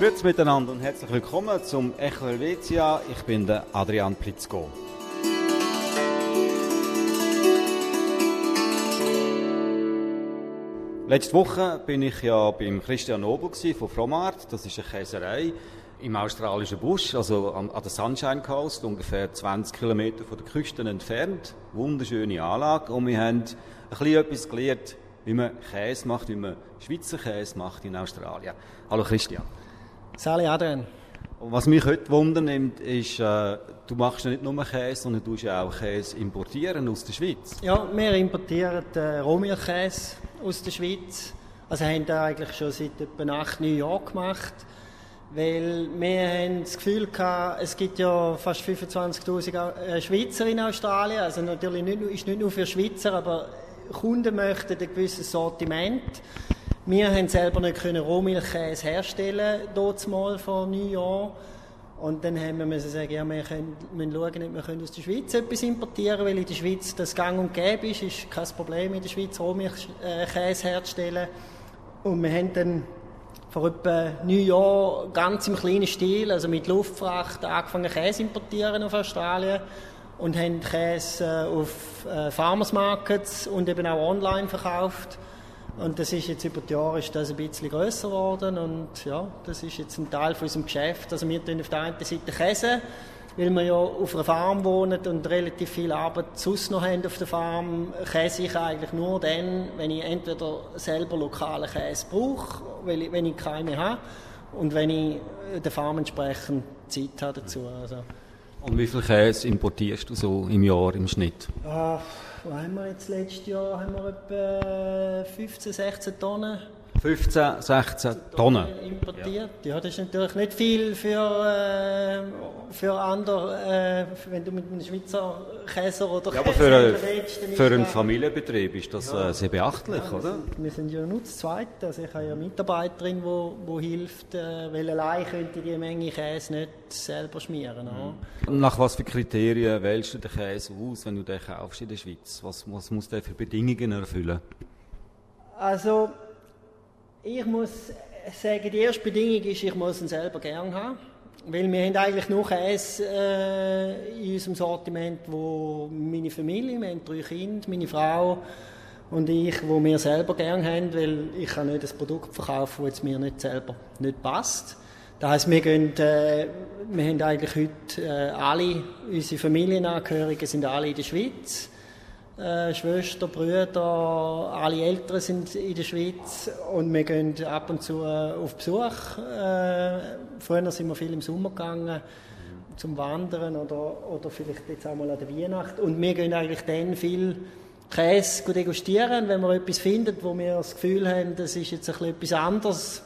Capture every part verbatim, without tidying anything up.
Grüezi miteinander und herzlich willkommen zum Echo Helvetia. Ich bin der Adrian Plitzko. Letzte Woche bin ich ja beim Christian Nobel von Fromart. Das ist eine Käserei im australischen Busch, also an, an der Sunshine Coast, ungefähr zwanzig Kilometer von der Küste entfernt. Wunderschöne Anlage. Und wir haben ein bisschen etwas gelernt, wie man Käse macht, wie man Schweizer Käse macht in Australien. Hallo Christian. Sali Adrian. Und was mich heute wundernimmt, ist, äh, du machst ja nicht nur Käse, sondern du ja auch Käse importieren aus der Schweiz. Ja, wir importieren äh, Rohmilchkäse aus der Schweiz. Also haben das eigentlich schon seit etwa acht, neun Jahren gemacht. Weil wir haben das Gefühl gehabt, es gibt ja fast fünfundzwanzigtausend Schweizer in Australien. Also natürlich nicht, ist nicht nur für Schweizer, aber Kunden möchten ein gewisses Sortiment. Wir haben selber nicht können Rohmilchkäse herstellen, dort mal vor neun Jahren. Und dann haben wir müssen sagen, ja, wir können, müssen schauen, ob wir können aus der Schweiz etwas importieren, weil in der Schweiz das gang und gäbe ist, ist kein Problem in der Schweiz Rohmilchkäse herzustellen. Und wir haben dann vor etwa neun Jahren ganz im kleinen Stil, also mit Luftfracht, angefangen Käse importieren auf Australien und haben Käse auf äh, Farmers Markets und eben auch online verkauft. Und das ist jetzt über die Jahre ist das ein bisschen grösser geworden und ja, das ist jetzt ein Teil von unserem Geschäft. Also wir tun auf der einen Seite Käse, weil wir ja auf einer Farm wohnen und relativ viel Arbeit sonst noch haben auf der Farm. Käse ich eigentlich nur dann, wenn ich entweder selber lokalen Käse brauche, weil ich, wenn ich keine habe und wenn ich der Farm entsprechend Zeit habe dazu. Also. Und wie viel Käse importierst du so im Jahr im Schnitt? Ah, was haben wir jetzt letztes Jahr? Haben wir etwa fünfzehn, sechzehn Tonnen. fünfzehn, sechzehn Tonnen importiert. Ja. Ja, das ist natürlich nicht viel für, äh, für andere, äh, wenn du mit einem Schweizer Käser oder ja, aber für, eine, für einen Familienbetrieb ist das ja. äh, sehr beachtlich, ja, oder? Sind, wir sind ja nur das Zweite. Also ich habe ja eine Mitarbeiterin, die wo, wo hilft, äh, weil allein könnte die Menge Käse nicht selber schmieren. Mhm. Nach was für Kriterien wählst du den Käse aus, wenn du den kaufst in der Schweiz? Was, was muss der für Bedingungen erfüllen? Also ich muss sagen, die erste Bedingung ist, ich muss ihn selber gerne haben. Weil wir haben eigentlich nur Käse äh, in unserem Sortiment, wo meine Familie, wir haben drei Kinder, meine Frau und ich, wo wir selber gerne haben, weil ich kann nicht ein Produkt verkaufen, das mir nicht selber nicht passt. Das heisst, wir gehen, äh, wir haben eigentlich heute äh, alle, unsere Familienangehörigen sind alle in der Schweiz. Äh, Schwester, Brüder, alle Eltern sind in der Schweiz und wir gehen ab und zu äh, auf Besuch. Äh, früher sind wir viel im Sommer gegangen, mhm. zum Wandern oder, oder vielleicht jetzt auch mal an der Weihnacht. Und wir gehen eigentlich dann viel Käse degustieren, wenn wir etwas finden, wo wir das Gefühl haben, das ist jetzt ein bisschen etwas anderes.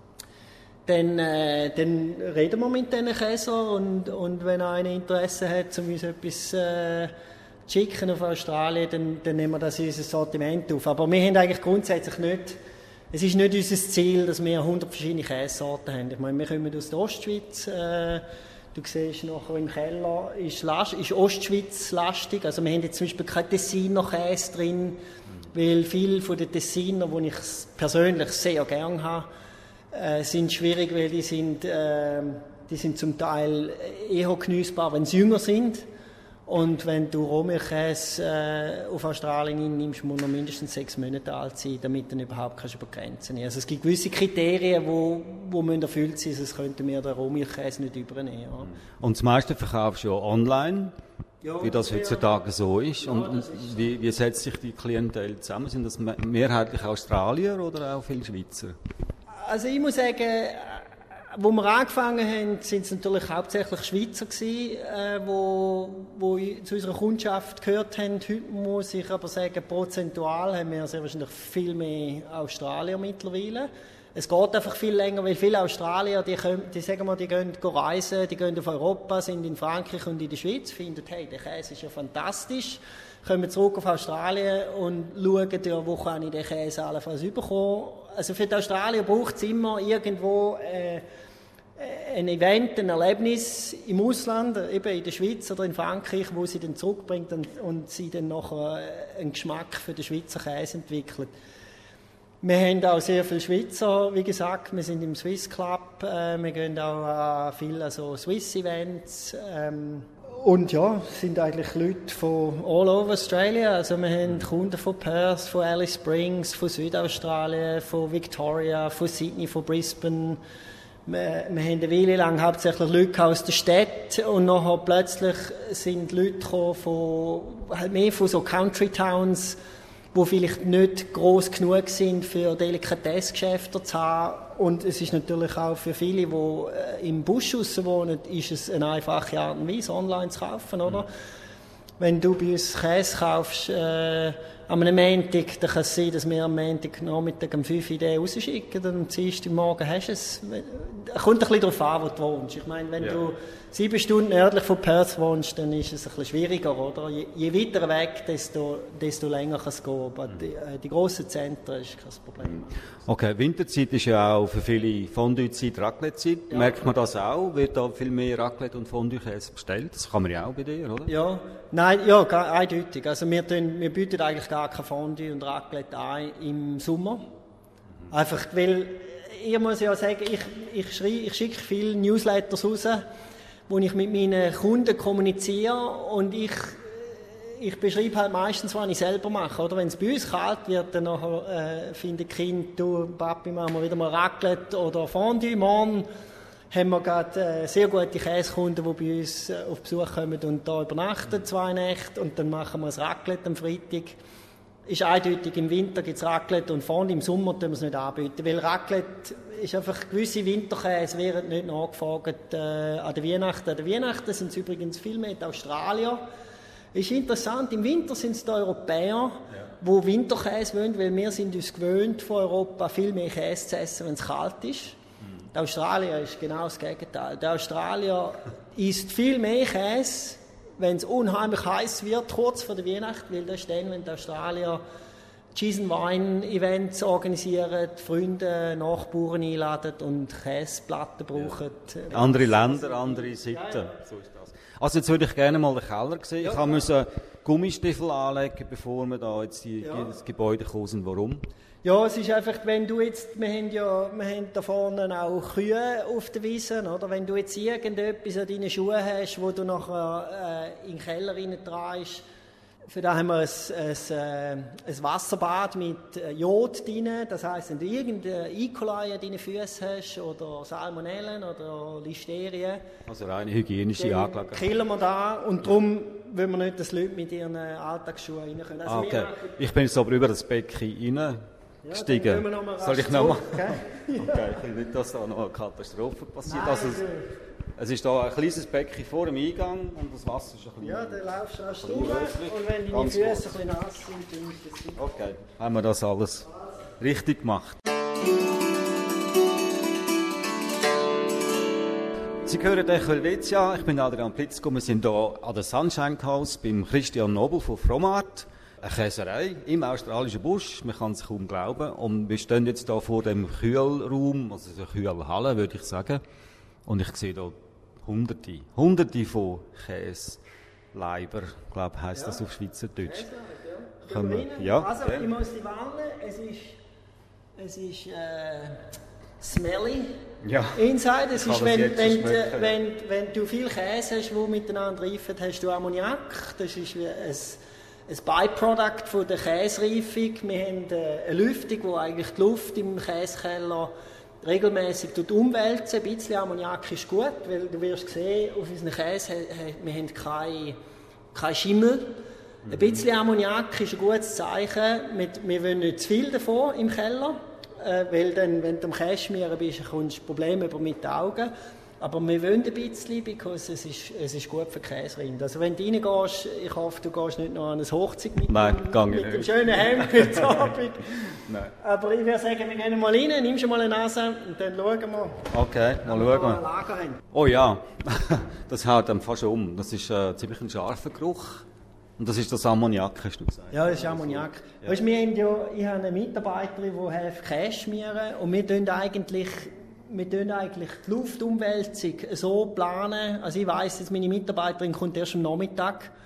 Dann, äh, dann reden wir mit diesen Käsern und, und wenn einer Interesse hat, um uns etwas äh, schicken auf Australien, dann, dann nehmen wir das in unser Sortiment auf. Aber wir haben eigentlich grundsätzlich nicht, es ist nicht unser Ziel, dass wir hundert verschiedene Käsesorten haben. Ich meine, wir kommen aus der Ostschweiz, äh, du siehst nachher im Keller, ist, Last, ist Ostschweiz lastig, also wir haben jetzt zum Beispiel kein Tessiner Käse drin, weil viele von den Tessiner, die ich persönlich sehr gerne habe, äh, sind schwierig, weil die sind, äh, die sind zum Teil eher genießbar, wenn sie jünger sind. Und wenn du Rohmilchkäse äh, auf Australien nimmst, muss er mindestens sechs Monate alt sein, damit du überhaupt kannst über Grenzen nehmen. Also es gibt gewisse Kriterien, die wo, wo müssen erfüllt sein, sonst könnten wir den Rohmilchkäse nicht übernehmen. Ja. Und das meiste verkaufst du ja online, ja, wie das heutzutage so ist. Ja, und ist wie, wie setzt sich die Klientel zusammen? Sind das mehrheitlich Australier oder auch viele Schweizer? Also ich muss sagen, wo wir angefangen haben, sind es natürlich hauptsächlich Schweizer gewesen, äh, wo, wo zu unserer Kundschaft gehört haben. Heute muss ich aber sagen, prozentual haben wir sehr wahrscheinlich viel mehr Australier mittlerweile. Es geht einfach viel länger, weil viele Australier, die, können, die sagen wir, die gehen reisen, die gehen auf Europa, sind in Frankreich und in der Schweiz, finden, hey, der Käse ist ja fantastisch, kommen zurück auf Australien und schauen, ja, wo kann ich den Käse allenfalls bekommen. Also für die Australier braucht es immer irgendwo äh, ein Event, ein Erlebnis im Ausland, eben in der Schweiz oder in Frankreich, wo sie dann zurückbringt und, und sie dann nachher einen Geschmack für den Schweizer Käse entwickelt. Wir haben auch sehr viele Schweizer, wie gesagt, wir sind im Swiss Club, äh, wir gehen auch an viele also Swiss-Events. Ähm, und ja, es sind eigentlich Leute von all over Australia. Also wir haben Kunden von Perth, von Alice Springs, von Südaustralien, von Victoria, von Sydney, von Brisbane. Wir, wir haben eine Weile lang hauptsächlich Leute aus der Stadt und nachher plötzlich sind Leute gekommen von, halt mehr von so Country Towns, die vielleicht nicht gross genug sind für Delikatessgeschäfte zu haben. Und es ist natürlich auch für viele, die im Busch raus wohnen, ist es eine einfache Art und Weise, online zu kaufen, oder? Mhm. Wenn du bei uns Käse kaufst, äh, am Montag, dann kann es sein, dass wir am Montag Nachmittag um fünf Uhr den rausschicken und am Dienstag morgen hast du es. Es kommt ein bisschen darauf an, wo du wohnst. Ich meine, wenn ja. du sieben Stunden nördlich von Perth wohnst, dann ist es ein bisschen schwieriger, oder? Je, je weiter weg, desto, desto länger kann es gehen. Aber die, die grossen Zentren ist kein Problem. Okay, Winterzeit ist ja auch für viele Fondue-Zeit, Raclette-Zeit. Ja. Merkt man das auch? Wird da viel mehr Raclette und Fondue-Käse bestellt? Das kann man ja auch bei dir, oder? Ja, nein, ja, eindeutig. Also wir, tun, wir bieten eigentlich gar kein Fondue und Raclette ein im Sommer. Mhm. Einfach, weil, ich muss ja sagen, ich, ich, schrei, ich schicke viele Newsletters raus, wo ich mit meinen Kunden kommuniziere und ich, ich beschreibe halt meistens, was ich selber mache. Oder wenn es bei uns kalt wird, dann nachher, äh, finden die Kinder, du, Papi, machen wir wieder mal Raclette oder Fondue. Morgen haben wir gerade äh, sehr gute Käsekunden, die bei uns äh, auf Besuch kommen und da übernachten, zwei Nächte, und dann machen wir das Raclette am Freitag. Ist eindeutig, im Winter gibt es Raclette und Fondue, im Sommer tun wir es nicht anbieten, weil Raclette ist einfach, gewisse Winterkäse werden nicht nachgefragt äh, an der Weihnachten. An der Weihnachten sind es übrigens viel mehr die Australier. Ist interessant, im Winter sind es die Europäer, ja. die Winterkäse wollen, weil wir sind uns gewöhnt, von Europa viel mehr Käse zu essen, wenn es kalt ist. Mhm. Der Australier ist genau das Gegenteil. Der Australier isst viel mehr Käse, wenn es unheimlich heiß wird, kurz vor der Weihnacht, weil das ist dann, wenn die Australier Cheese and Wine Events organisieren, Freunde, Nachbarn einladen und Käseplatten brauchen. Ja. Andere Länder, andere Sitten. Ja, ja. So ist das. Also jetzt würde ich gerne mal den Keller sehen. Ja, ich musste ja. Gummistiefel anlegen, bevor wir da jetzt die, ja. das Gebäude kommen sind. Warum? Ja, es ist einfach, wenn du jetzt, wir haben ja, wir haben da vorne auch Kühe auf der Wiese, oder? Wenn du jetzt irgendetwas an deinen Schuhen hast, wo du nachher äh, in den Keller reintreibst, für da haben wir ein, ein, ein Wasserbad mit Jod drin. Das heisst, wenn du irgendeine E. coli an deinen Füßen hast, oder Salmonellen oder Listerien, also reine hygienische Anlage, killen wir da, und darum wollen wir nicht, dass Leute mit ihren Alltagsschuhen rein können. Also okay. Ich bin jetzt aber über das Becken rein. Ja, gestiegen. Soll ich nochmal? Okay. Okay, ich will nicht, dass da noch eine Katastrophe passiert. Nein, also, es ist da ein kleines Becken vor dem Eingang und das Wasser ist ein bisschen... Ja, dann laufst du rasch drüber, und wenn deine Füße ein bisschen nass sind, dann ist das super. Okay, haben wir das alles richtig gemacht. Sie hören Echo Helvetia, ich bin Adrian Plitzko, wir sind hier an der Sunshine House beim Christian Nobel von Fromart. Eine Käserei im australischen Busch, man kann es kaum glauben. Und wir stehen jetzt hier vor dem Kühlraum, also der Kühlhalle, würde ich sagen. Und ich sehe hier hunderte, hunderte von Käseleiber, ich glaube, heisst ja. das auf Schweizerdeutsch. Ja. Können wir, ja. Also, ja. ich muss die warnen, es ist, es ist äh, smelly. Ja. Inside, es ist, wenn, wenn, wenn, wenn, wenn du viel Käse hast, die miteinander reifen, hast du Ammoniak. Das ist wie ein ein Byproduct von der Käsereifung. Wir haben eine Lüftung, die eigentlich die Luft im Käsekeller regelmäßig umwälzen. Ein bisschen Ammoniak ist gut, weil du wirst sehen, auf unseren Käse, wir haben keinen kein Schimmel. Mhm. Ein bisschen Ammoniak ist ein gutes Zeichen. Wir, wir wollen nicht zu viel davon im Keller, weil dann, wenn du am Käse schmieren bist, kommst du Probleme mit den Augen. Aber wir wollen ein bisschen, because es ist, es ist gut für Käserind. Also wenn du reingehst, ich hoffe, du gehst nicht noch an eine Hochzeit mit, Nein, dem, mit dem schönen Hemd heute Abend. Nein. Aber ich würde sagen, wir gehen mal rein, nimm schon mal eine Nase und dann schauen wir. Okay, mal schauen. Wir oh ja, das haut dann fast um. Das ist äh, ziemlich ein scharfer Geruch. Und das ist das Ammoniak, hast du gesagt? Ja, das ist Ammoniak. Ja. Weißt, wir haben ja, ich habe eine Mitarbeiterin, die hilft Käse schmieren, und wir tun eigentlich... Wir planen eigentlich die Luftumwälzung so planen. Also ich weiss, dass meine Mitarbeiterin kommt erst am Nachmittag. Ja.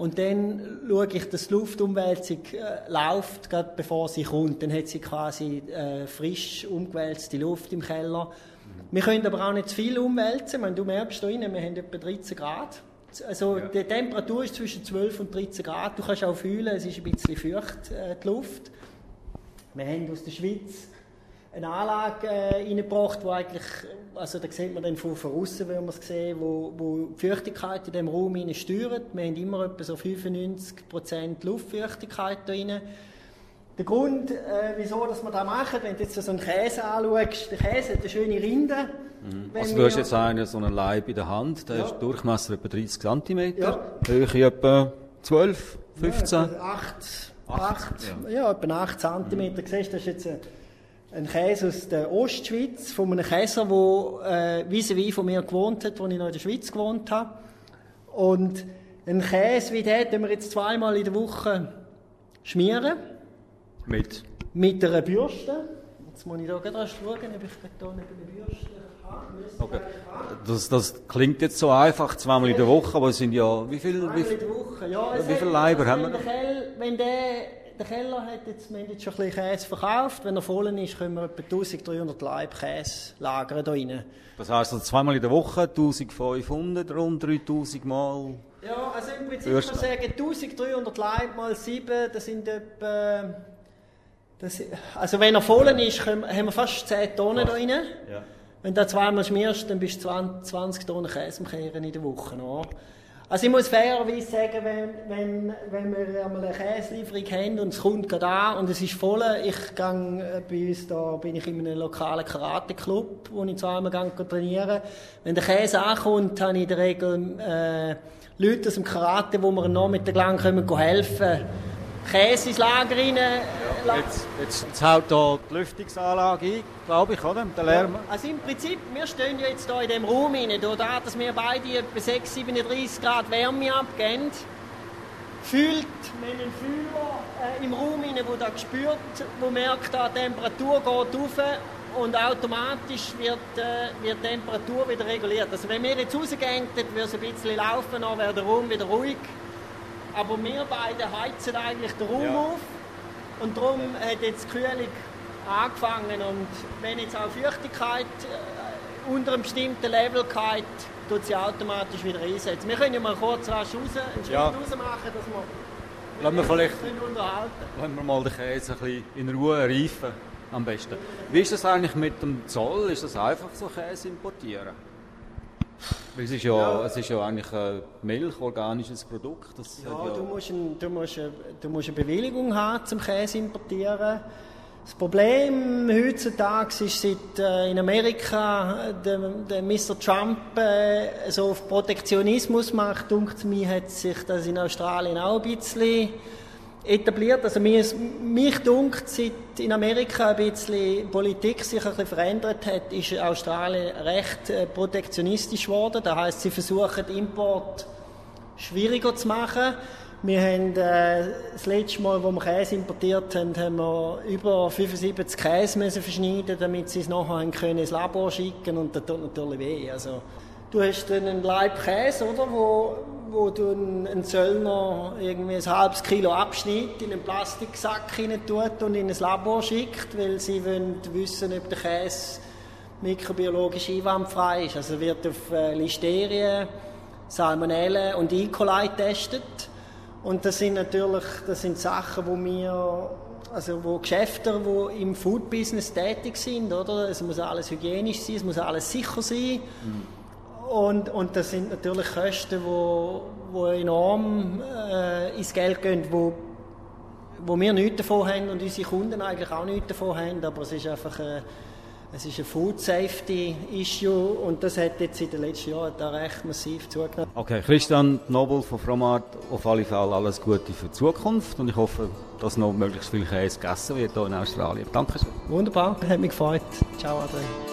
Und dann schaue ich, dass die Luftumwälzung äh, läuft, gerade bevor sie kommt. Dann hat sie quasi äh, frisch umgewälzte Luft im Keller. Mhm. Wir können aber auch nicht zu viel umwälzen. Meine, du merkst da rein, wir haben etwa dreizehn Grad. Also ja. Die Temperatur ist zwischen zwölf und dreizehn Grad. Du kannst auch fühlen, es ist ein bisschen feucht, äh, die Luft. Wir haben aus der Schweiz eine Anlage äh, reingebracht, wo eigentlich, also da sieht man dann von, von außen, wenn man es sieht, wo, wo die Feuchtigkeit in diesem Raum rein steuert. Wir haben immer etwa so fünfundneunzig Prozent Luftfeuchtigkeit da rein. Der Grund, äh, wieso dass wir das machen, wenn du jetzt so einen Käse anschaust, der Käse hat eine schöne Rinde. Mhm. Also du hast jetzt einen, so einen Leib in der Hand, der ja. ist Durchmesser etwa dreißig Zentimeter, ja. Höhe etwa zwölf, fünfzehn? Ja, acht, acht, ja. ja, etwa acht Zentimeter. Mhm. Siehst, das ist jetzt ein, ein Käse aus der Ostschweiz, von einem Käser, der äh, vis-à-vis von mir gewohnt hat, als ich noch in der Schweiz gewohnt habe. Und einen Käse wie den, den wir jetzt zweimal in der Woche schmieren. Mit? Mit einer Bürste. Jetzt muss ich da gerade schauen, ob ich hier neben der Bürste habe. Okay. Das, das klingt jetzt so einfach, zweimal in der Woche, aber es sind ja, wie viele, wie, in der Woche. Ja, wie viele Leiber haben wir noch? Wenn der, der Keller hat jetzt, wir haben jetzt schon ein bisschen Käse verkauft, wenn er voll ist, können wir etwa eintausenddreihundert Leib Käse lagern da rein. Das heisst, also zweimal in der Woche, eintausendfünfhundert, rund dreitausend Mal? Ja, also im Prinzip kann man sagen, eintausenddreihundert Leib mal sieben, das sind etwa... Das, also wenn er voll ist, können, haben wir fast zehn Tonnen da rein. Ja. Wenn du zweimal schmierst, dann bist du zwanzig Tonnen Käse am Kehren in der Woche. No? Also ich muss fairerweise sagen, wenn, wenn, wenn wir einmal eine Käselieferung haben und es kommt gerade an und es ist voll, ich gehe bei uns, da bin ich in einem lokalen Karate-Club, wo ich zweimal gehe trainieren. Wenn der Käse ankommt, habe ich in der Regel äh, Leute aus dem Karate, wo mir am Nachmittag lang können helfen können, Käse ins Lager rein. Ja, jetzt, jetzt, jetzt haut da die Lüftungsanlage ein, glaube ich, oder? Der Lärm. Ja, also im Prinzip, wir stehen ja jetzt hier in diesem Raum rein, da, dass wir beide etwa sechs, siebenunddreißig Grad Wärme abgeben. Fühlt, wir haben einen Fühler äh, im Raum rein, der da spürt, der merkt, die Temperatur geht rauf und automatisch wird, äh, wird die Temperatur wieder reguliert. Also wenn wir jetzt rausgehen, dann würde es ein bisschen laufen, dann wäre der Raum wieder ruhig. Aber wir beide heizen eigentlich den Raum ja. auf und darum hat jetzt die Kühlung angefangen. Und wenn jetzt auch Feuchtigkeit äh, unter einem bestimmten Level geht, tut sie automatisch wieder einsetzen. Wir können ja mal kurz rasch raus, einen Schritt ja. raus machen, dass wir, Lassen wir vielleicht unterhalten. Lassen wir mal den Käse ein bisschen in Ruhe reifen, am besten. Wie ist das eigentlich mit dem Zoll? Ist das einfach so, Käse importieren? Weil es ist ja, ja. es ist ja eigentlich ein Milch, organisches Produkt. Das ja, ja du, musst ein, du, musst eine, du musst eine Bewilligung haben, zum Käse importieren. Das Problem heutzutage ist, seit äh, in Amerika der, der Mister Trump äh, so auf Protektionismus macht, dunkt mir, hat sich das in Australien auch ein bisschen etabliert. Also mir, mich dunkt, seit in Amerika ein bisschen die Politik sich ein bisschen verändert hat, ist Australien recht äh, protektionistisch geworden. Das heisst, sie versuchen Import schwieriger zu machen. Wir haben äh, das letzte Mal, als wir Käse importiert haben, haben wir über fünfundsiebzig Käse müssen verschneiden, damit sie es nachher können ins Labor schicken, und das tut natürlich weh. Also, du hast dann einen Laib Käse, oder, wo, wo du einen Zöllner irgendwie ein halbes Kilo abschneidet, in einen Plastiksack hinein tut und in ein Labor schickt, weil sie wollen wissen, ob der Käse mikrobiologisch einwandfrei ist. Also wird auf äh, Listerien, Salmonellen und E. coli getestet. Und das sind natürlich, das sind Sachen, wo wir, also wo Geschäfte, die im Food-Business tätig sind, oder? Es muss alles hygienisch sein, es muss alles sicher sein. Mhm. Und, und das sind natürlich Kosten, die, die enorm äh, ins Geld gehen, wo, wo wir nichts davon haben und unsere Kunden eigentlich auch nichts davon haben. Aber es ist einfach äh, es ist ein Food-Safety-Issue und das hat jetzt in den letzten Jahren da recht massiv zugenommen. Okay, Christian Nobel von Fromart, auf alle Fälle alles Gute für die Zukunft und ich hoffe, dass noch möglichst viel Käse gegessen wird hier in Australien. Dankeschön. Wunderbar, hat mich gefreut. Ciao, Adrian.